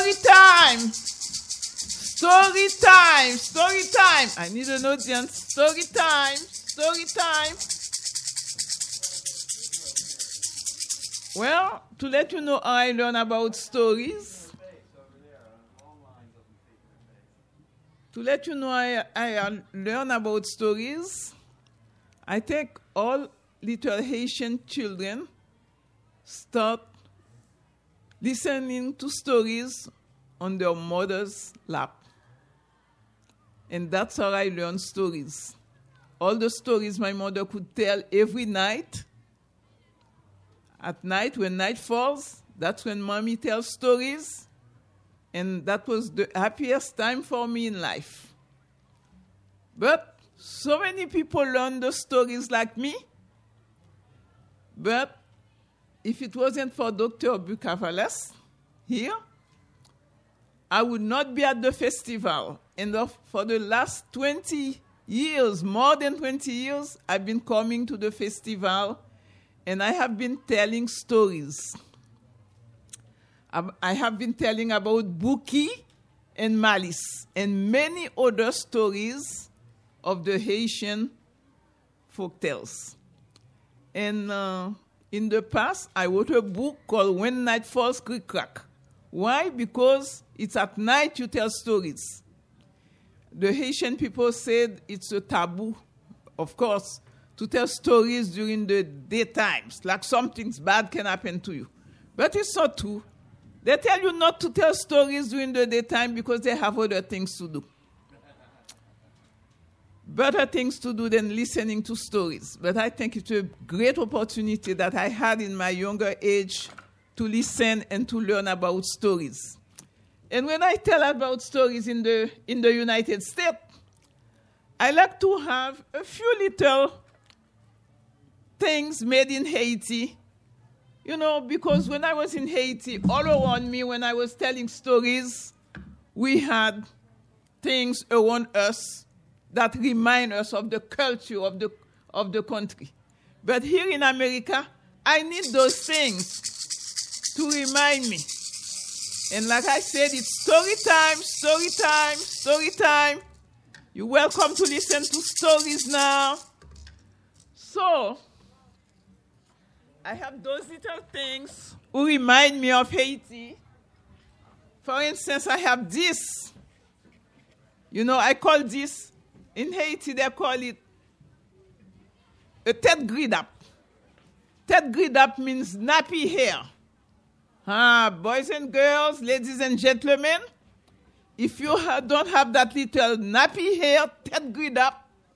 Story time. Story time. Story time. I need an audience. Story time. Story time. Well, to let you know how I learn about stories, I learn about stories, I think all little Haitian children start listening to stories on their mother's lap. And that's how I learn stories. All the stories my mother could tell every night. At night, when night falls, that's when mommy tells stories. And that was the happiest time for me in life. But so many people learn the stories like me. But if it wasn't for Dr. Bucavales here, I would not be at the festival. And for the last 20 years, more than 20 years, I've been coming to the festival and I have been telling stories. I have been telling about Bouki and Malice and many other stories of the Haitian folktales. And in the past, I wrote a book called When Night Falls, Crick Crack. Why? Because it's at night you tell stories. The Haitian people said it's a taboo, of course, to tell stories during the daytimes, like something bad can happen to you. But it's not true. They tell you not to tell stories during the daytime because they have other things to do. Better things to do than listening to stories. But I think it's a great opportunity that I had in my younger age to listen and to learn about stories. And when I tell about stories in the United States, I like to have a few little things made in Haiti. You know, because when I was in Haiti, all around me, when I was telling stories, we had things around us that remind us of the culture of the country. But here in America, I need those things to remind me. And like I said, it's story time, story time, story time. You're welcome to listen to stories now. So, I have those little things who remind me of Haiti. For instance, I have this. You know, I call this, in Haiti, they call it a tête gridap. Tête gridap means nappy hair. Boys and girls, ladies and gentlemen, if you don't have that little nappy hair, tête gridap,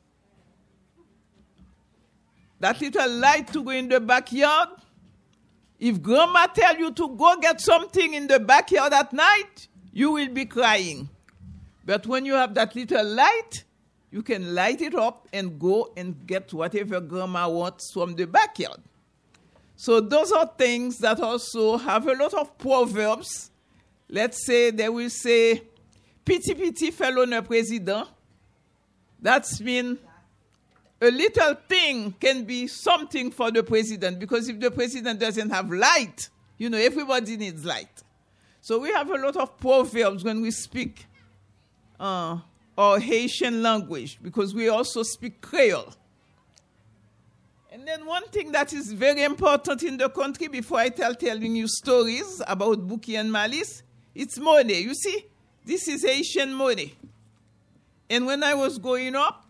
that little light to go in the backyard, if grandma tell you to go get something in the backyard at night, you will be crying. But when you have that little light, you can light it up and go and get whatever grandma wants from the backyard. So those are things that also have a lot of proverbs. Let's say they will say, Piti piti fait l'honneur président. That's mean a little thing can be something for the president, because if the president doesn't have light, you know, everybody needs light. So we have a lot of proverbs when we speak our Haitian language, because we also speak Creole. And then one thing that is very important in the country, before I telling you stories about Bouki and Malice, it's money. You see, this is Haitian money. And when I was growing up,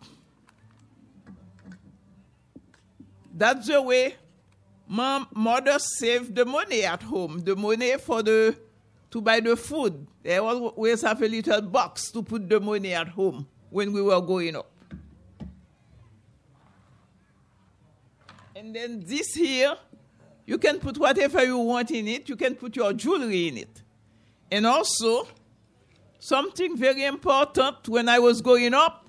that's the way mother saved the money at home, the money to buy the food. They always have a little box to put the money at home when we were growing up. And then this here, you can put whatever you want in it. You can put your jewelry in it. And also, something very important when I was growing up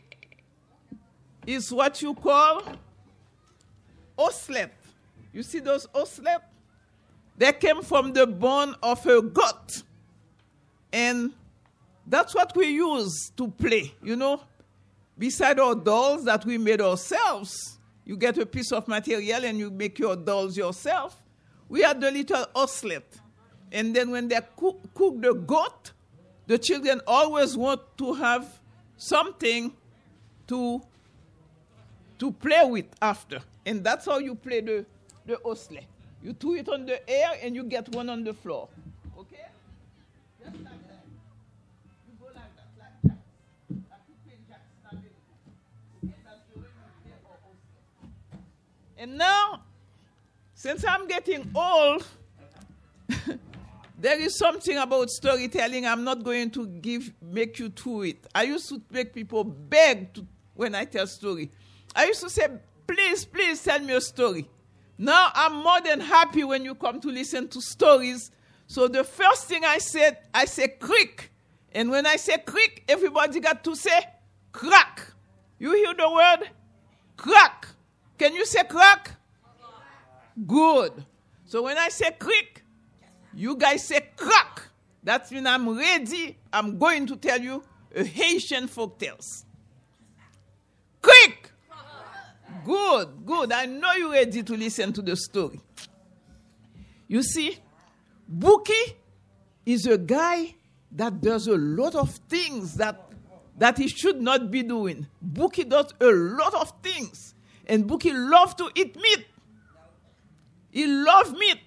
is what you call oslet. You see those oslet? They came from the bone of a goat. And that's what we use to play, you know. Beside our dolls that we made ourselves, you get a piece of material and you make your dolls yourself. We had the little oslet. And then when they cook the goat, the children always want to have something to play with after. And that's how you play the osle. You throw it on the air and you get one on the floor. Okay? Just like that. You go like that, like that. Like you play Jackson. Okay, that's the way you play osle. And now, since I'm getting old, there is something about storytelling I'm not going to make you do it. I used to make people beg when I tell story. I used to say, please tell me a story. Now I'm more than happy when you come to listen to stories. So the first thing I say creak. And when I say creak, everybody got to say crack. You hear the word? Crack. Can you say crack? Good. So when I say creak, you guys say crack. That means I'm ready. I'm going to tell you a Haitian folk tales. Creak. Good. I know you're ready to listen to the story. You see, Buki is a guy that does a lot of things that he should not be doing. Buki does a lot of things. And Buki loves to eat meat. He loves meat.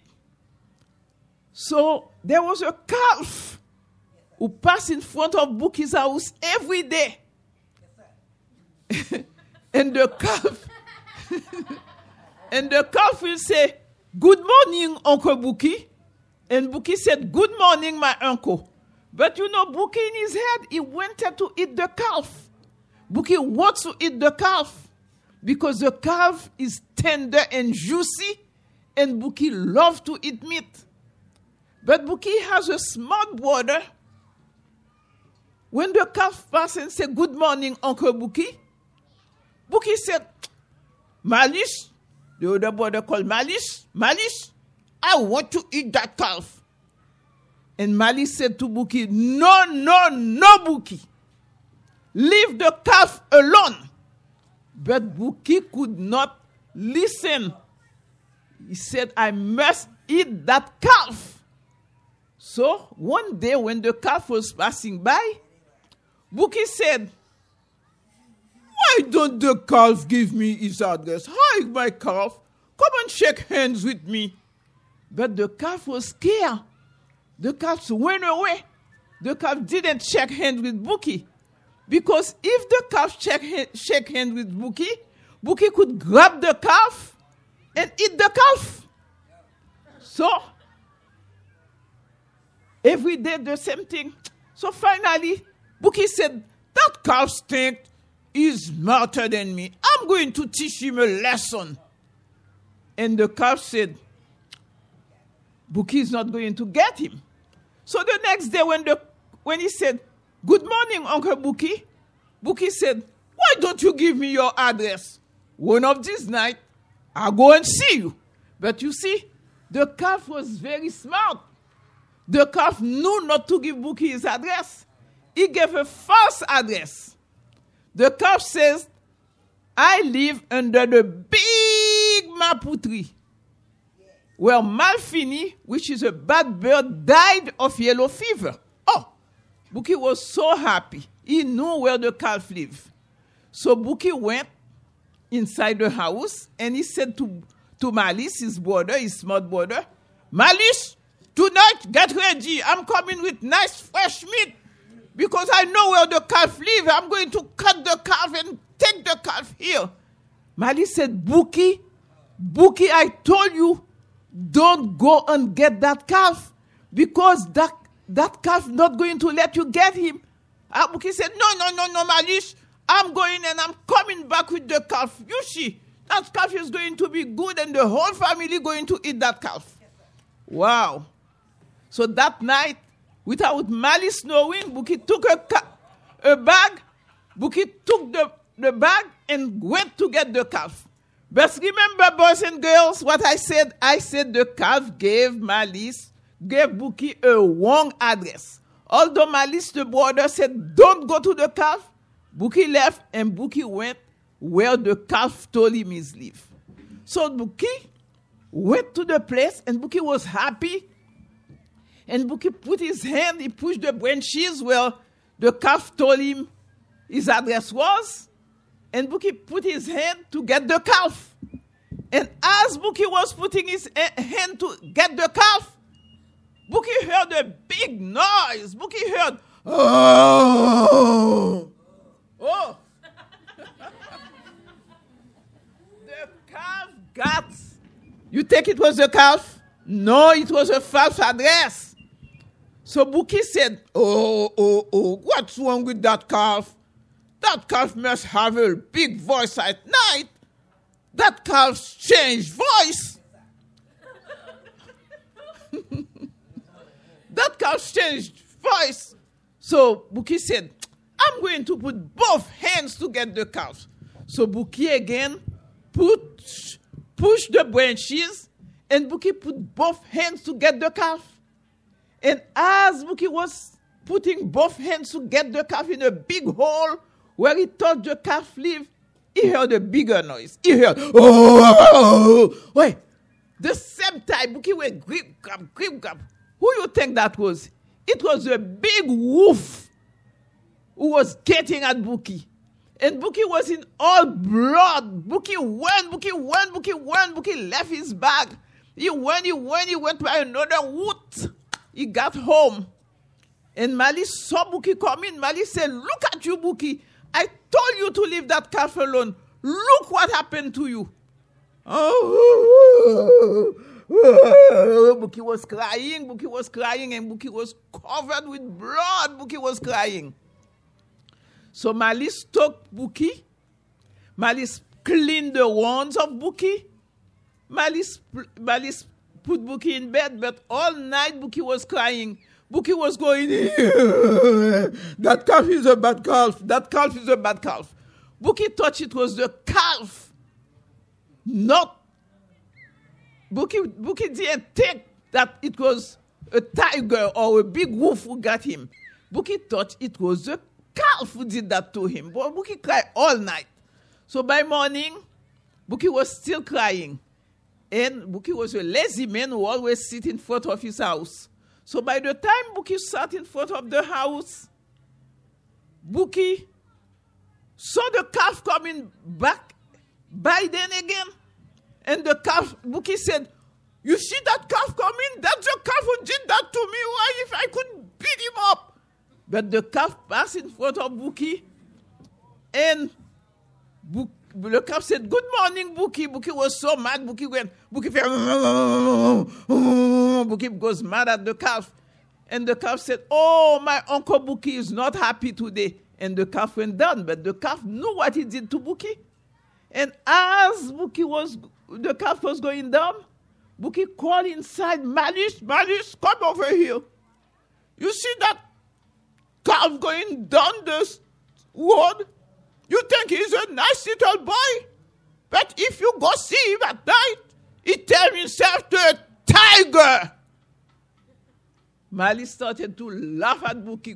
So there was a calf who passed in front of Buki's house every day. And the calf will say, "Good morning, Uncle Buki." And Buki said, "Good morning, my uncle." But you know, Buki in his head, he wanted to eat the calf. Buki wants to eat the calf because the calf is tender and juicy, and Buki loves to eat meat. But Buki has a smart brother. When the calf passed and said, "Good morning, Uncle Buki," Buki said, "Malice," the other brother called Malice, "I want to eat that calf." And Malice said to Buki, No, Buki. Leave the calf alone." But Buki could not listen. He said, "I must eat that calf." So one day when the calf was passing by, Buki said, "Why don't the calf give me his address? Hi, my calf. Come and shake hands with me." But the calf was scared. The calf went away. The calf didn't shake hands with Buki. Because if the calf shake hands with Buki, Buki could grab the calf and eat the calf. So, every day the same thing. So finally, Buki said, "That calf stinks. He's smarter than me. I'm going to teach him a lesson." And the calf said, "Buki is not going to get him." So the next day when he said, "Good morning, Uncle Buki," Buki said, "Why don't you give me your address? One of these nights, I'll go and see you." But you see, the calf was very smart. The calf knew not to give Buki his address. He gave a false address. The calf says, "I live under the big mapu tree where Malfini, which is a bad bird, died of yellow fever." Oh, Buki was so happy. He knew where the calf lived. So Buki went inside the house and he said to Malice, his brother, his smart brother, "Malice, tonight get ready. I'm coming with nice fresh meat. Because I know where the calf lives, I'm going to cut the calf and take the calf here." Malice said, Buki, I told you, don't go and get that calf. Because that calf not going to let you get him. Buki said, No, Malice. I'm going and I'm coming back with the calf. You see, that calf is going to be good and the whole family going to eat that calf. Wow. So that night, without Malice knowing, Buki took a bag. Buki took the bag and went to get the calf. But remember, boys and girls, what I said? I said the calf gave Buki a wrong address. Although Malice, the brother, said, "Don't go to the calf," Buki left and Buki went where the calf told him his live. So Buki went to the place and Buki was happy. And Buki put his hand, he pushed the branches where the calf told him his address was. And Buki put his hand to get the calf. And as Buki was putting his hand to get the calf, Buki heard a big noise. Buki heard, oh! Oh! The calf got. You think it was the calf? No, it was a false address. So Buki said, oh, what's wrong with that calf? That calf must have a big voice at night. That calf changed voice. That calf changed voice. So Buki said, I'm going to put both hands to get the calf. So Buki again push the branches, and Buki put both hands to get the calf. And as Buki was putting both hands to get the calf in a big hole where he thought the calf lived, he heard a bigger noise. He heard, oh! Wait, the same time, Buki went grip, grab. Who you think that was? It was a big wolf who was getting at Buki. And Buki was in all blood. Buki went. Buki left his bag. He went by another wood. He got home. And Mali saw Buki coming. Mali said, look at you, Buki. I told you to leave that calf alone. Look what happened to you. Oh, Buki was crying, and Buki was covered with blood. Buki was crying. So Malice took Buki. Malice cleaned the wounds of Buki. Malice put Buki in bed, but all night Buki was crying. Buki was going, that calf is a bad calf. That calf is a bad calf. Buki thought it was the calf. Not. Buki didn't think that it was a tiger or a big wolf who got him. Buki thought it was the calf who did that to him. But Buki cried all night. So by morning, Buki was still crying. And Buki was a lazy man who always sit in front of his house. So by the time Buki sat in front of the house, Buki saw the calf coming back by then again. And the calf, Buki said, you see that calf coming? That's the calf who did that to me. Why if I could beat him up? But the calf passed in front of Buki. And the calf said, good morning, Buki. Buki was so mad. Buki goes mad at the calf. And the calf said, oh, my Uncle Buki is not happy today. And the calf went down. But the calf knew what he did to Buki. And as the calf was going down, Buki called inside, Malice, come over here. You see that calf going down this road? You think he's a nice little boy? But if you go see him at night, he turns himself to a tiger. Malice started to laugh at Buki.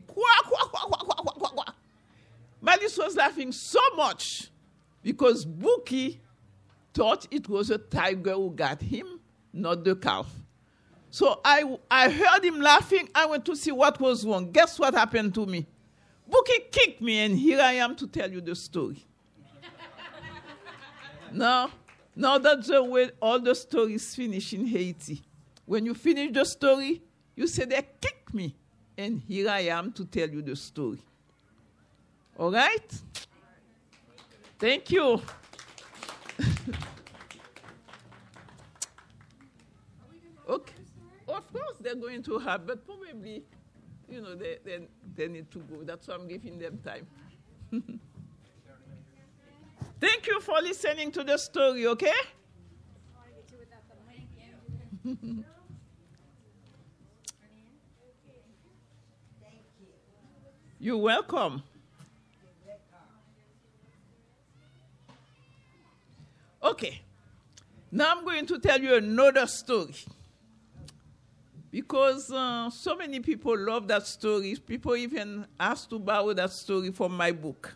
Malice was laughing so much because Buki thought it was a tiger who got him, not the calf. So I heard him laughing. I went to see what was wrong. Guess what happened to me? Buki kicked me, and here I am to tell you the story. Now that's the way all the stories finish in Haiti. When you finish the story, you say they kicked me, and here I am to tell you the story. All right? Thank you. Okay. Of course they're going to have, but probably, they need to go. That's why I'm giving them time. Thank you for listening to the story, okay? You're welcome. Okay. Now I'm going to tell you another story. Because so many people love that story. People even asked to borrow that story from my book.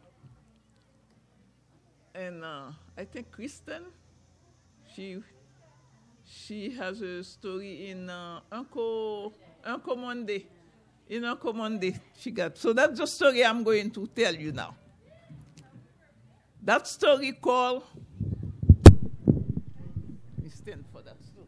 And I think Kristen, she has a story in Uncle Un commandé. In a commandé, she got. So that's the story I'm going to tell you now. That story called, let me stand for that story.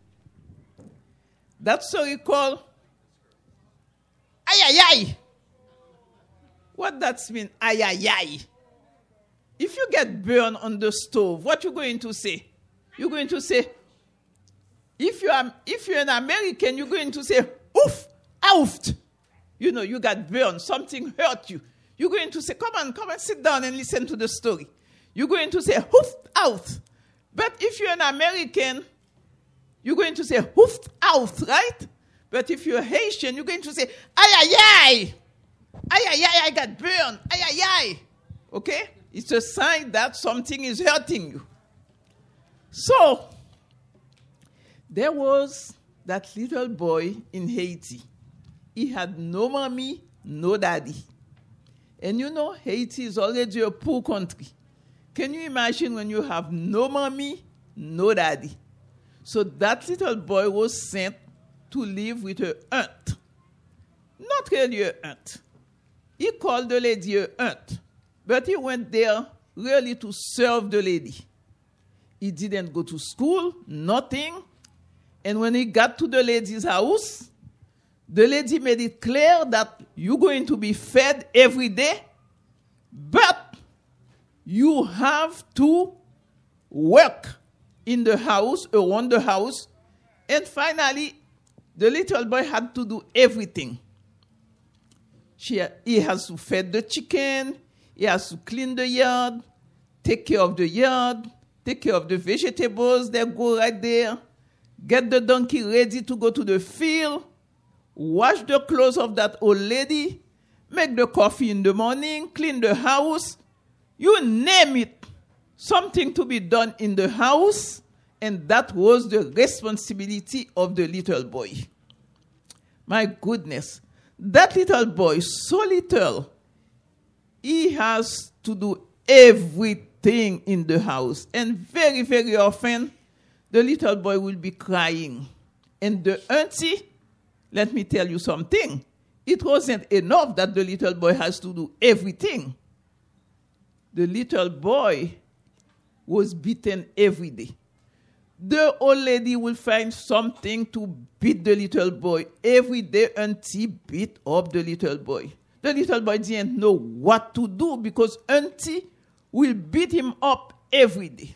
That story called, ay, ay, ay. What that mean, ay, ay, ay? If you get burned on the stove, what you going to say? You're going to say, if you're an American, you're going to say, oof, oofed. You know, you got burned, something hurt you. You're going to say, come on, sit down and listen to the story. You're going to say, hoofed out. But if you're an American, you're going to say, hoofed out, right? But if you're Haitian, you're going to say, ay, ay, ay. Ay, ay, ay, I got burned. Ay, ay, ay. Okay? It's a sign that something is hurting you. So, there was that little boy in Haiti. He had no mommy, no daddy. And you know, Haiti is already a poor country. Can you imagine when you have no mommy, no daddy? So that little boy was sent to live with her aunt. Not really her aunt. He called the lady her aunt. But he went there really to serve the lady. He didn't go to school, nothing. And when he got to the lady's house, the lady made it clear that you're going to be fed every day, but you have to work in the house, around the house. And finally, the little boy had to do everything. He has to feed the chicken, he has to clean the yard, take care of the yard, take care of the vegetables that go right there, get the donkey ready to go to the field, wash the clothes of that old lady, make the coffee in the morning, clean the house, you name it, something to be done in the house, and that was the responsibility of the little boy. My goodness, that little boy, so little, he has to do everything in the house. And very, very often, the little boy will be crying. And the auntie, let me tell you something. It wasn't enough that the little boy has to do everything. The little boy was beaten every day. The old lady will find something to beat the little boy. Every day, auntie beat up the little boy. The little boy didn't know what to do because auntie will beat him up every day.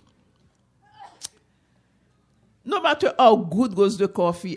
No matter how good goes the coffee,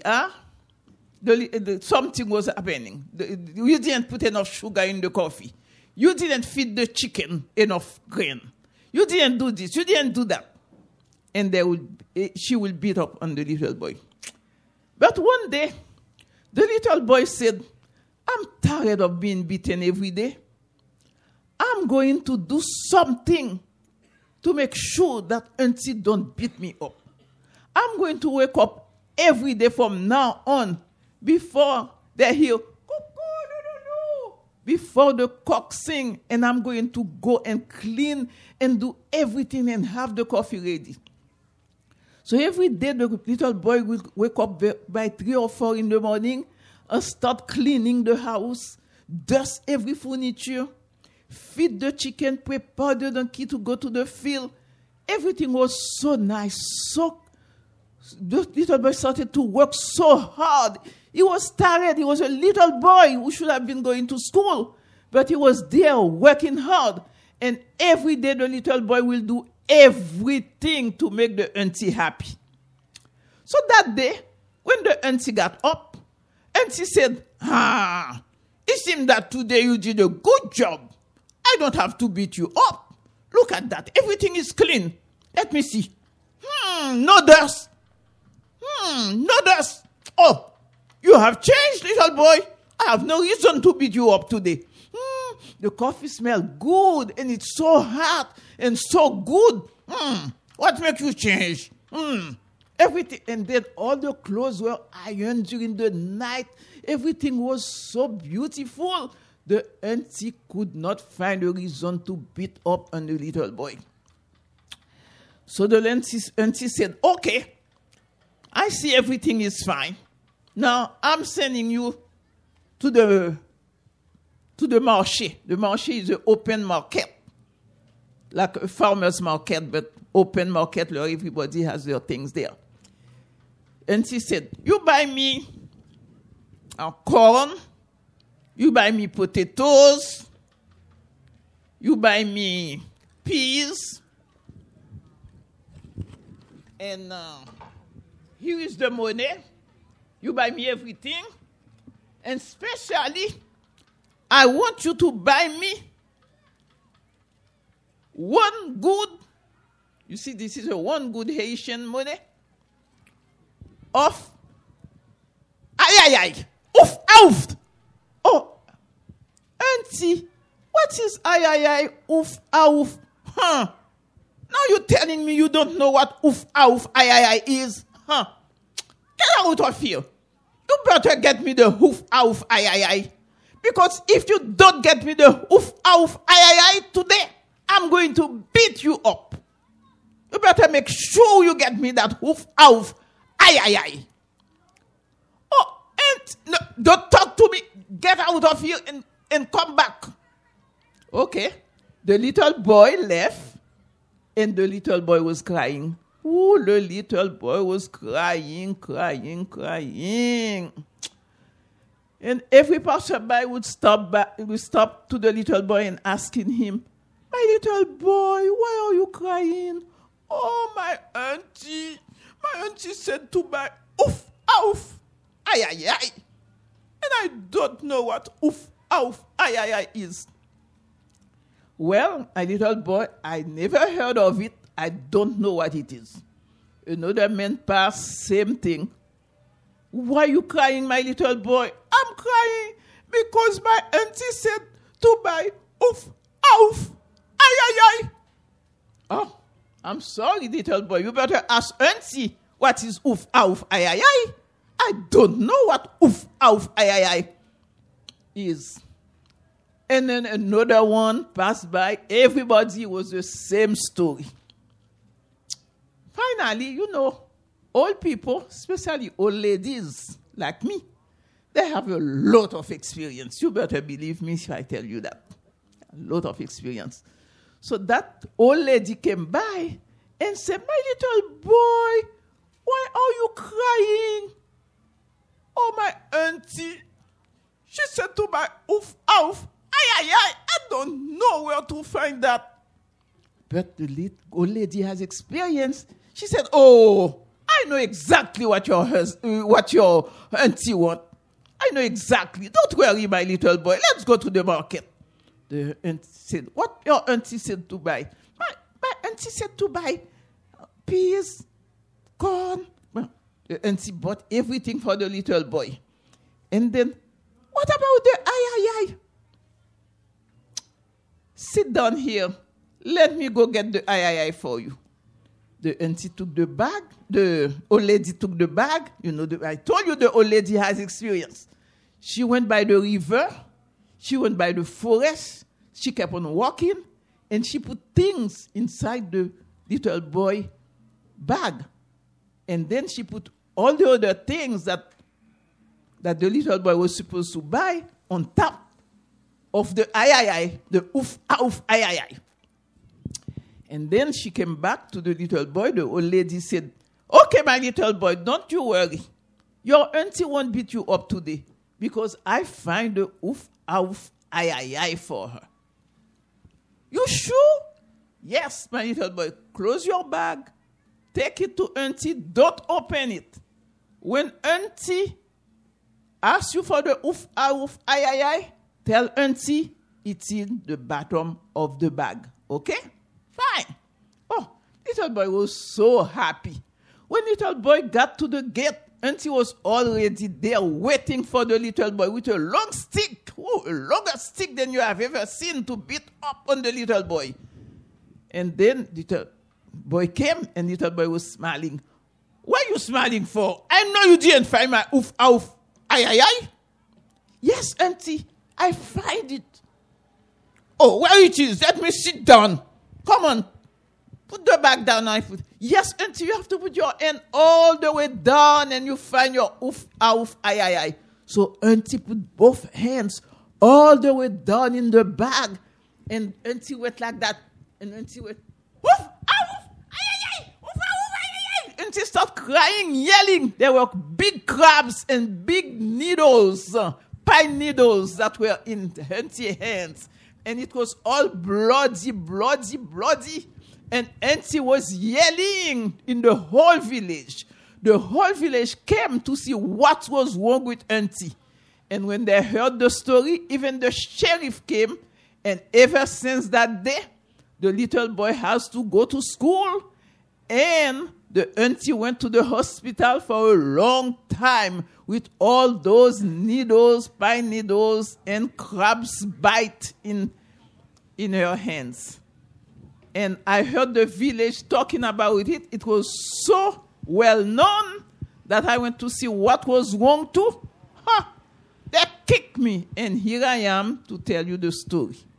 something was happening. You didn't put enough sugar in the coffee. You didn't feed the chicken enough grain. You didn't do this. You didn't do that. And she will beat up on the little boy. But one day, the little boy said, I'm tired of being beaten every day. I'm going to do something to make sure that auntie don't beat me up. I'm going to wake up every day from now on before they hear, cuckoo, before the cock sing, and I'm going to go and clean and do everything and have the coffee ready. So every day the little boy will wake up by 3 or 4 in the morning and start cleaning the house, dust every furniture, feed the chicken, prepare the donkey to go to the field. Everything was so nice, the little boy started to work so hard. He was tired. He was a little boy who should have been going to school. But he was there working hard. And every day the little boy will do everything to make the auntie happy. So that day, when the auntie got up, auntie said, it seems that today you did a good job. I don't have to beat you up. Look at that. Everything is clean. Let me see. No dust. No dust. Oh, you have changed, little boy. I have no reason to beat you up today. The coffee smells good, and it's so hot and so good. What makes you change? Everything. And then all the clothes were ironed during the night. Everything was so beautiful. The auntie could not find a reason to beat up on the little boy. So the auntie said, okay, I see everything is fine. Now, I'm sending you to the marché. The marché is an open market, like a farmer's market, but open market where everybody has their things there. And she said, you buy me corn, you buy me potatoes, you buy me peas, and here is the money. You buy me everything, and especially, I want you to buy me one good, you see, this is a one good Haitian money of ay. Oof, oof. Oh, auntie, what is ay, oof, oof? Huh? Now you're telling me you don't know what oof, oof, ay is? Huh? Get out of here. You better get me the oof, oof, ay. Because if you don't get me the oof, oof, ay today, I'm going to beat you up. You better make sure you get me that oof, oof, ay. Oh, and no, don't talk to me. Get out of here and come back. Okay. The little boy left, and the little boy was crying. Oh, the little boy was crying. And every passerby would stop to the little boy and asking him, my little boy, why are you crying? Oh, my auntie said to buy oof, oof, ay. And I don't know what oof, oof, ay is. Well, my little boy, I never heard of it. I don't know what it is. Another man passed, same thing. Why are you crying, my little boy? I'm crying because my auntie said to buy oof, oof, ay. Oh, I'm sorry, little boy. You better ask auntie what is oof, oof, ay. I don't know what oof, oof, ay is. And then another one passed by. Everybody was the same story. Finally, old people, especially old ladies like me, they have a lot of experience. You better believe me if I tell you that. A lot of experience. So that old lady came by and said, my little boy, why are you crying? Oh, my auntie, she said to my oof, oof, ay. I don't know where to find that. But the old lady has experience. She said, oh, I know exactly what your auntie wants. I know exactly. Don't worry, my little boy. Let's go to the market. The auntie said, what your auntie said to buy? My auntie said to buy peas, corn. Well, the auntie bought everything for the little boy. And then, what about the ay? Sit down here. Let me go get the ay for you. The auntie took the bag. The old lady took the bag. I told you the old lady has experience. She went by the river. She went by the forest. She kept on walking. And she put things inside the little boy bag. And then she put all the other things that the little boy was supposed to buy on top of the ay, the oof, oof, ay. And then she came back to the little boy. The old lady said, okay, my little boy, don't you worry. Your auntie won't beat you up today because I find the oof, oof, ay for her. You sure? Yes, my little boy. Close your bag. Take it to auntie. Don't open it. When auntie asks you for the oof, oof, ay, tell auntie it's in the bottom of the bag. Okay? Fine. Oh, little boy was so happy. When little boy got to the gate, auntie was already there waiting for the little boy with a long stick. Oh, a longer stick than you have ever seen to beat up on the little boy. And then little boy came and little boy was smiling. What are you smiling for? I know you didn't find my oof, oof, ay. Yes, auntie, I find it. Oh, where it is? Let me sit down. Come on. Put the bag down. Yes, auntie, you have to put your hand all the way down and you find your oof, ay, ay, ay. So auntie put both hands all the way down in the bag. And auntie went like that. And auntie went, oof, oof, ay, ay, ay, oof, ay, ay. Auntie started crying, yelling. There were big crabs and big needles, pine needles that were in auntie's hands. And it was all bloody. And auntie was yelling in the whole village. The whole village came to see what was wrong with auntie. And when they heard the story, even the sheriff came. And ever since that day, the little boy has to go to school. And the auntie went to the hospital for a long time with all those needles, pine needles, and crabs bite in her hands. And I heard the village talking about it. It was so well known that I went to see what was wrong too. They kicked me. And here I am to tell you the story.